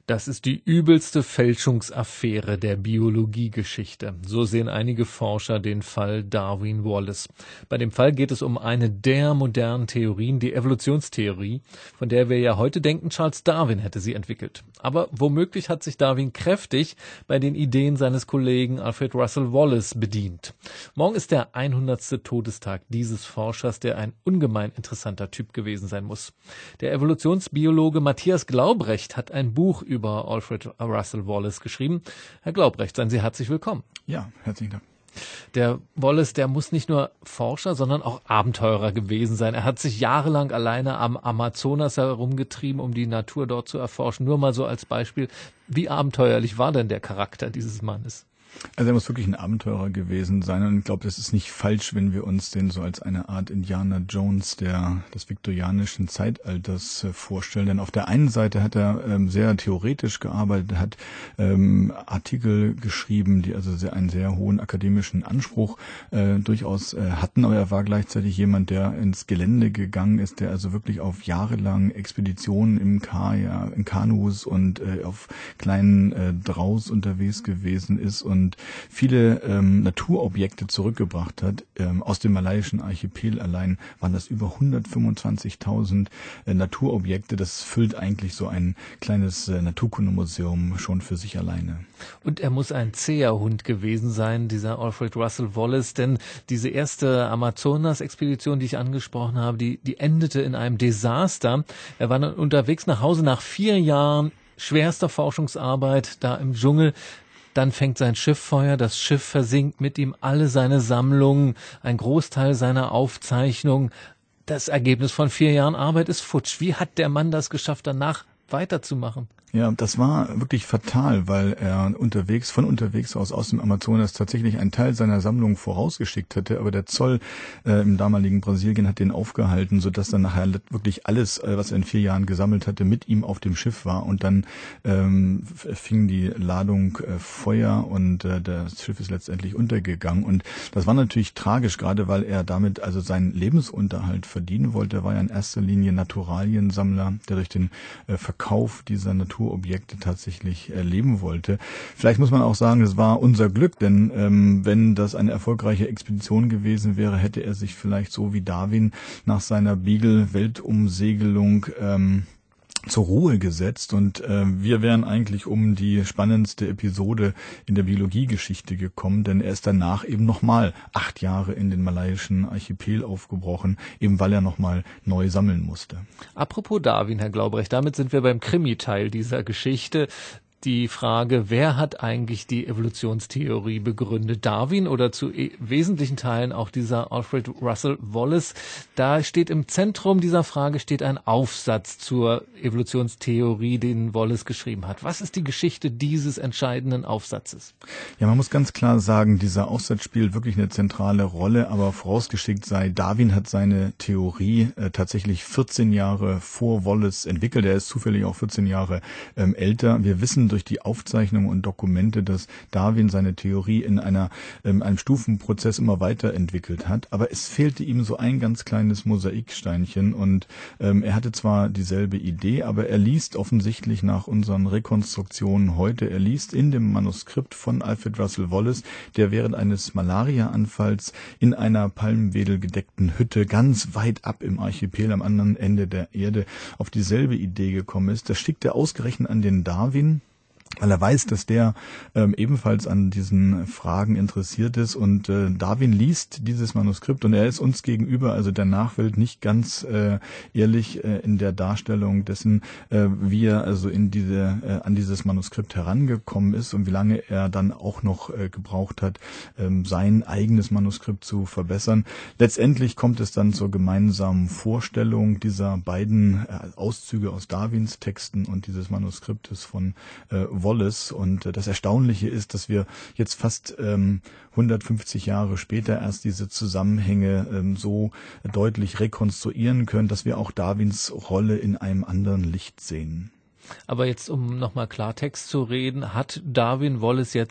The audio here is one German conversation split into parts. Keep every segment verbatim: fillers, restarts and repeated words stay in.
Das ist die übelste Fälschungsaffäre der Biologiegeschichte. So sehen einige Forscher den Fall Darwin-Wallace. Bei dem Fall geht es um eine der modernen Theorien, die Evolutionstheorie, von der wir ja heute denken, Charles Darwin hätte sie entwickelt. Aber womöglich hat sich Darwin kräftig bei den Ideen seines Kollegen Alfred Russel Wallace bedient. Morgen ist der hundertste Todestag dieses Forschers, der ein ungemein interessanter Typ gewesen sein muss. Der Evolutionsbiologe Matthias Glaubrecht hat ein Buch über Alfred Russel Wallace geschrieben. Herr Glaubrecht, seien Sie herzlich willkommen. Ja, herzlichen Dank. Der Wallace, der muss nicht nur Forscher, sondern auch Abenteurer gewesen sein. Er hat sich jahrelang alleine am Amazonas herumgetrieben, um die Natur dort zu erforschen. Nur mal so als Beispiel, wie abenteuerlich war denn der Charakter dieses Mannes? Also er muss wirklich ein Abenteurer gewesen sein und ich glaube, das ist nicht falsch, wenn wir uns den so als eine Art Indiana Jones der des viktorianischen Zeitalters äh, vorstellen. Denn auf der einen Seite hat er ähm, sehr theoretisch gearbeitet, hat ähm, Artikel geschrieben, die also sehr, einen sehr hohen akademischen Anspruch äh, durchaus äh, hatten, aber er war gleichzeitig jemand, der ins Gelände gegangen ist, der also wirklich auf jahrelang Expeditionen im Kajak, in Kanus und äh, auf kleinen äh, Draus unterwegs gewesen ist und und viele ähm, Naturobjekte zurückgebracht hat. Ähm, aus dem malaiischen Archipel allein waren das über hundertfünfundzwanzigtausend äh, Naturobjekte. Das füllt eigentlich so ein kleines äh, Naturkundemuseum schon für sich alleine. Und er muss ein zäher Hund gewesen sein, dieser Alfred Russel Wallace, denn diese erste Amazonas-Expedition, die ich angesprochen habe, die, die endete in einem Desaster. Er war dann unterwegs nach Hause nach vier Jahren schwerster Forschungsarbeit da im Dschungel. Dann fängt sein Schiff Feuer, das Schiff versinkt mit ihm, alle seine Sammlungen, ein Großteil seiner Aufzeichnungen. Das Ergebnis von vier Jahren Arbeit ist futsch. Wie hat der Mann das geschafft, danach weiterzumachen? Ja, das war wirklich fatal, weil er unterwegs, von unterwegs aus, aus dem Amazonas tatsächlich einen Teil seiner Sammlung vorausgeschickt hatte, aber der Zoll äh, im damaligen Brasilien hat den aufgehalten, sodass dann nachher wirklich alles, äh, was er in vier Jahren gesammelt hatte, mit ihm auf dem Schiff war und dann ähm, fing die Ladung äh, Feuer und äh, das Schiff ist letztendlich untergegangen und das war natürlich tragisch, gerade weil er damit also seinen Lebensunterhalt verdienen wollte. Er war ja in erster Linie Naturaliensammler, der durch den äh, Verkauf dieser Natur Objekte tatsächlich erleben wollte. Vielleicht muss man auch sagen, es war unser Glück, denn ähm, wenn das eine erfolgreiche Expedition gewesen wäre, hätte er sich vielleicht so wie Darwin nach seiner Beagle-Weltumsegelung ähm, zur Ruhe gesetzt und äh, wir wären eigentlich um die spannendste Episode in der Biologiegeschichte gekommen, denn er ist danach eben nochmal acht Jahre in den malaiischen Archipel aufgebrochen, eben weil er nochmal neu sammeln musste. Apropos Darwin, Herr Glaubrecht, damit sind wir beim Krimi-Teil dieser Geschichte. Die Frage, wer hat eigentlich die Evolutionstheorie begründet? Darwin oder zu e- wesentlichen Teilen auch dieser Alfred Russel Wallace? Da steht im Zentrum dieser Frage steht ein Aufsatz zur Evolutionstheorie, den Wallace geschrieben hat. Was ist die Geschichte dieses entscheidenden Aufsatzes? Ja, man muss ganz klar sagen, dieser Aufsatz spielt wirklich eine zentrale Rolle, aber vorausgeschickt sei, Darwin hat seine Theorie äh, tatsächlich vierzehn Jahre vor Wallace entwickelt. Er ist zufällig auch vierzehn Jahre ähm, älter. Wir wissen durch die Aufzeichnungen und Dokumente, dass Darwin seine Theorie in einer, ähm, einem Stufenprozess immer weiterentwickelt hat. Aber es fehlte ihm so ein ganz kleines Mosaiksteinchen und ähm, er hatte zwar dieselbe Idee, aber er liest offensichtlich nach unseren Rekonstruktionen heute, er liest in dem Manuskript von Alfred Russel Wallace, der während eines Malariaanfalls in einer palmwedelgedeckten Hütte ganz weit ab im Archipel am anderen Ende der Erde auf dieselbe Idee gekommen ist. Das schickt er ausgerechnet an den Darwin, weil er weiß, dass der ähm, ebenfalls an diesen Fragen interessiert ist und äh, Darwin liest dieses Manuskript und er ist uns gegenüber, also der Nachwelt, nicht ganz äh, ehrlich äh, in der Darstellung dessen, äh, wie er also in diese äh, an dieses Manuskript herangekommen ist und wie lange er dann auch noch äh, gebraucht hat, ähm, sein eigenes Manuskript zu verbessern. Letztendlich kommt es dann zur gemeinsamen Vorstellung dieser beiden äh, Auszüge aus Darwins Texten und dieses Manuskriptes von äh, Wallace. Und äh, das Erstaunliche ist, dass wir jetzt fast ähm, hundertfünfzig Jahre später erst diese Zusammenhänge ähm, so deutlich rekonstruieren können, dass wir auch Darwins Rolle in einem anderen Licht sehen. Aber jetzt, um nochmal Klartext zu reden, hat Darwin Wallace jetzt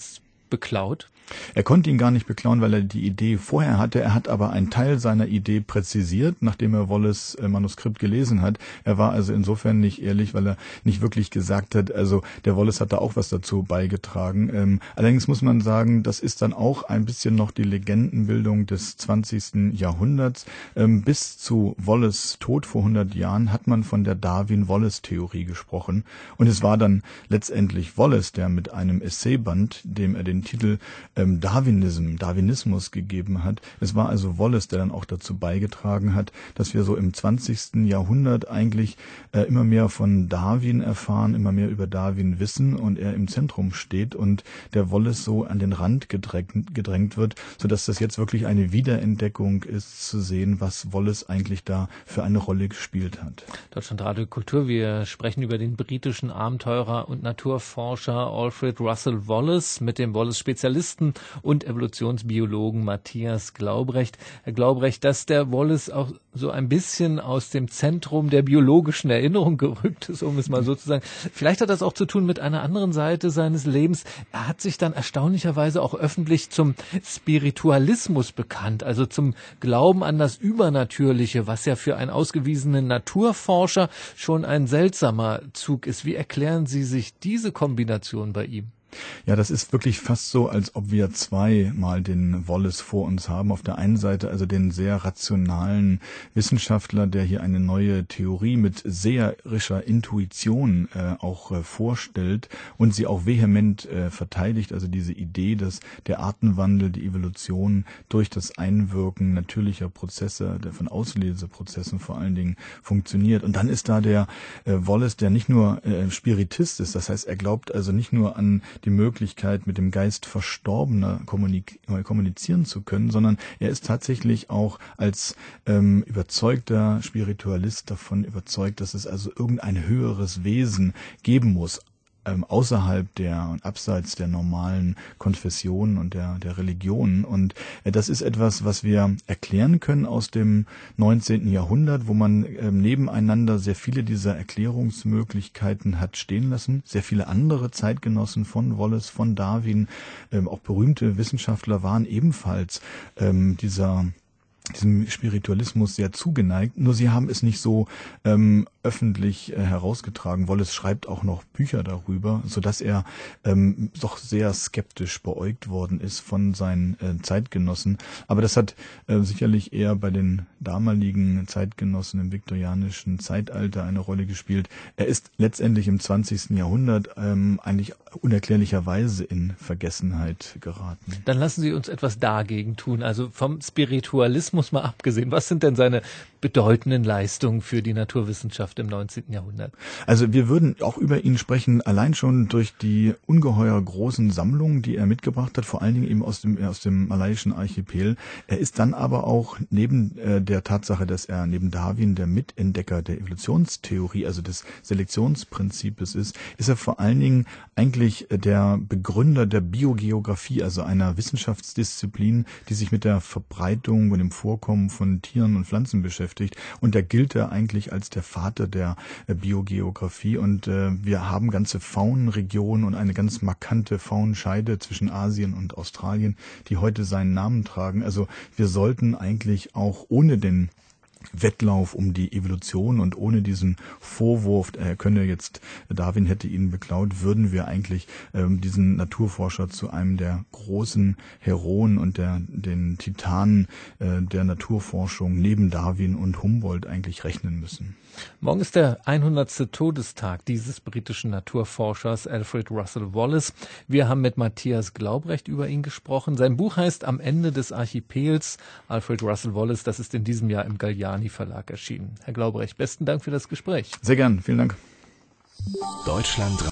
beklaut? Er konnte ihn gar nicht beklauen, weil er die Idee vorher hatte. Er hat aber einen Teil seiner Idee präzisiert, nachdem er Wallace äh, Manuskript gelesen hat. Er war also insofern nicht ehrlich, weil er nicht wirklich gesagt hat, also der Wallace hat da auch was dazu beigetragen. Ähm, allerdings muss man sagen, das ist dann auch ein bisschen noch die Legendenbildung des zwanzigsten Jahrhunderts. Ähm, bis zu Wallace Tod vor hundert Jahren hat man von der Darwin-Wallace-Theorie gesprochen. Und es war dann letztendlich Wallace, der mit einem Essayband, dem er den Titel ähm, Darwinism, Darwinismus gegeben hat. Es war also Wallace, der dann auch dazu beigetragen hat, dass wir so im zwanzigsten Jahrhundert eigentlich äh, immer mehr von Darwin erfahren, immer mehr über Darwin wissen und er im Zentrum steht und der Wallace so an den Rand gedrängt, gedrängt wird, sodass das jetzt wirklich eine Wiederentdeckung ist, zu sehen, was Wallace eigentlich da für eine Rolle gespielt hat. Deutschlandradio Kultur, wir sprechen über den britischen Abenteurer und Naturforscher Alfred Russel Wallace mit dem Wallace-Spezialisten und Evolutionsbiologen Matthias Glaubrecht. Herr Glaubrecht, dass der Wallace auch so ein bisschen aus dem Zentrum der biologischen Erinnerung gerückt ist, um es mal so zu sagen. Vielleicht hat das auch zu tun mit einer anderen Seite seines Lebens. Er hat sich dann erstaunlicherweise auch öffentlich zum Spiritualismus bekannt, also zum Glauben an das Übernatürliche, was ja für einen ausgewiesenen Naturforscher schon ein seltsamer Zug ist. Wie erklären Sie sich diese Kombination bei ihm? Ja, das ist wirklich fast so, als ob wir zweimal den Wallace vor uns haben. Auf der einen Seite also den sehr rationalen Wissenschaftler, der hier eine neue Theorie mit seherischer Intuition äh, auch äh, vorstellt und sie auch vehement äh, verteidigt. Also diese Idee, dass der Artenwandel, die Evolution durch das Einwirken natürlicher Prozesse, der von Ausleseprozessen vor allen Dingen funktioniert. Und dann ist da der äh, Wallace, der nicht nur äh, Spiritist ist, das heißt, er glaubt also nicht nur an die Möglichkeit, mit dem Geist Verstorbener kommunizieren zu können, sondern er ist tatsächlich auch als ähm, überzeugter Spiritualist davon überzeugt, dass es also irgendein höheres Wesen geben muss, ähm, außerhalb der und abseits der normalen Konfessionen und der, der Religionen. Und äh, das ist etwas, was wir erklären können aus dem neunzehnten Jahrhundert, wo man ähm, nebeneinander sehr viele dieser Erklärungsmöglichkeiten hat stehen lassen. Sehr viele andere Zeitgenossen von Wallace, von Darwin, ähm, auch berühmte Wissenschaftler waren ebenfalls ähm, dieser diesem Spiritualismus sehr zugeneigt, nur sie haben es nicht so ähm, öffentlich äh, herausgetragen. Wallace schreibt auch noch Bücher darüber, sodass er ähm, doch sehr skeptisch beäugt worden ist von seinen äh, Zeitgenossen. Aber das hat äh, sicherlich eher bei den damaligen Zeitgenossen im viktorianischen Zeitalter eine Rolle gespielt. Er ist letztendlich im zwanzigsten Jahrhundert ähm, eigentlich unerklärlicherweise in Vergessenheit geraten. Dann lassen Sie uns etwas dagegen tun, also vom Spiritualismus mal abgesehen. Was sind denn seine bedeutenden Leistungen für die Naturwissenschaft im neunzehnten Jahrhundert? Also wir würden auch über ihn sprechen, allein schon durch die ungeheuer großen Sammlungen, die er mitgebracht hat, vor allen Dingen eben aus dem, aus dem malaiischen Archipel. Er ist dann aber auch neben äh, der Tatsache, dass er neben Darwin der Mitentdecker der Evolutionstheorie, also des Selektionsprinzips ist, ist er vor allen Dingen eigentlich der Begründer der Biogeographie, also einer Wissenschaftsdisziplin, die sich mit der Verbreitung und dem Vorkommen von Tieren und Pflanzen beschäftigt. Und da gilt er eigentlich als der Vater der äh, Biogeographie. Und äh, wir haben ganze Faunenregionen und eine ganz markante Faunenscheide zwischen Asien und Australien, die heute seinen Namen tragen. Also wir sollten eigentlich auch ohne den Wettlauf um die Evolution und ohne diesen Vorwurf, er könne jetzt, Darwin hätte ihn beklaut, würden wir eigentlich ähm, diesen Naturforscher zu einem der großen Heroen und der den Titanen äh, der Naturforschung neben Darwin und Humboldt eigentlich rechnen müssen. Morgen ist der hundertste Todestag dieses britischen Naturforschers Alfred Russel Wallace. Wir haben mit Matthias Glaubrecht über ihn gesprochen. Sein Buch heißt Am Ende des Archipels, Alfred Russel Wallace. Das ist in diesem Jahr im Galliani Verlag erschienen. Herr Glaubrecht, besten Dank für das Gespräch. Sehr gern, vielen Dank. Deutschland